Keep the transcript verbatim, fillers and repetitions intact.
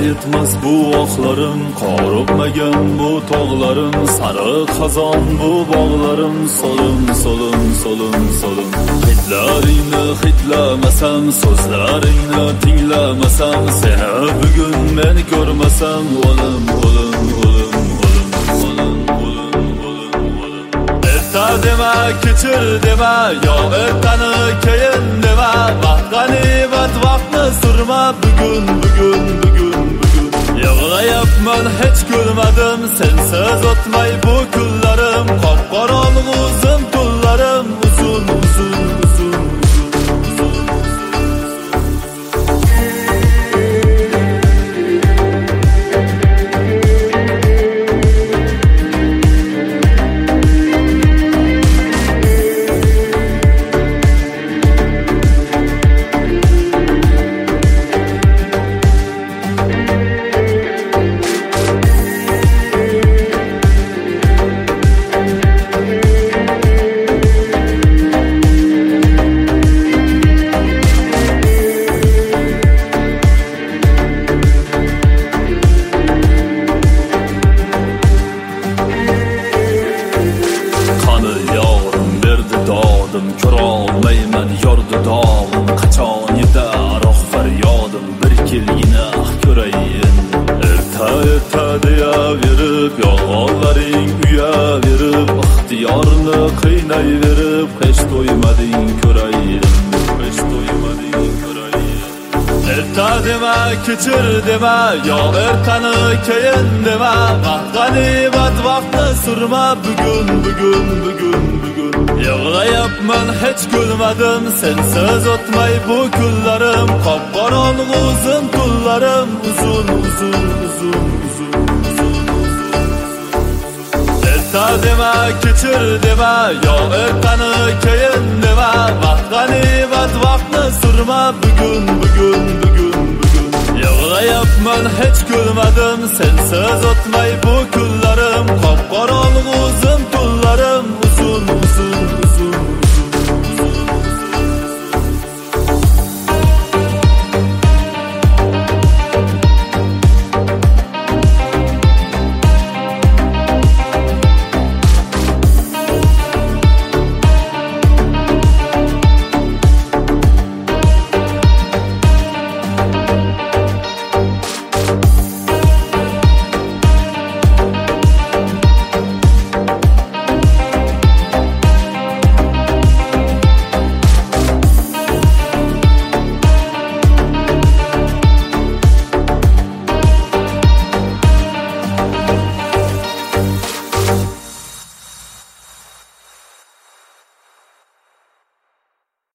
yetmez bu oklarım, korupmagan bu tog'larim, sarı xazon bu bog'larim, solum solum solum solum. Hitlaringni hitlamasam, so'zlaringni tinglamasam, seni bugun men ko'rmasam, o'lim o'lim o'lim o'lim o'lim o'lim o'lim. Erta dema, kechir dema, yo ertani keyin dema, vaqt g'animat vaqtni surma, bugun bugun bugun bugun. Yig'layapman hech ko'rmadim, sensiz o'tmay bu kunlarim, qop-qorong'u uzun tunlarim, uzun uzun uzun. Ko'rolmayman yordi dog'im, qachon yetar oh faryodim, bir kelgina ko'rayin. Erta erta deyaverib, yolg'onlaring uyaverib, ixtiyorni qiynayverib, hech to'ymading ko'rayin, hech to'ymading ko'rayin. Erta dema, kechir dema, yo ertani keyin dema, vaqt g'animat vaqtni surma, bugun bugun bugun bugun. Yig'layapman hech ko'rmadim, sensiz o'tmay bu kunlarim, qop-qorong'u uzun tunlarim, uzun uzun uzun uzun. Erta dema, kechir dema, yo ertani keyin dema, vaqt g'animat vaqtni surma, bugun bugun bugun bugun. Yig'layapman hech ko'rmadim, sensiz o'tmay bu kunlarim, qop-qorong'u uzun tunlarim.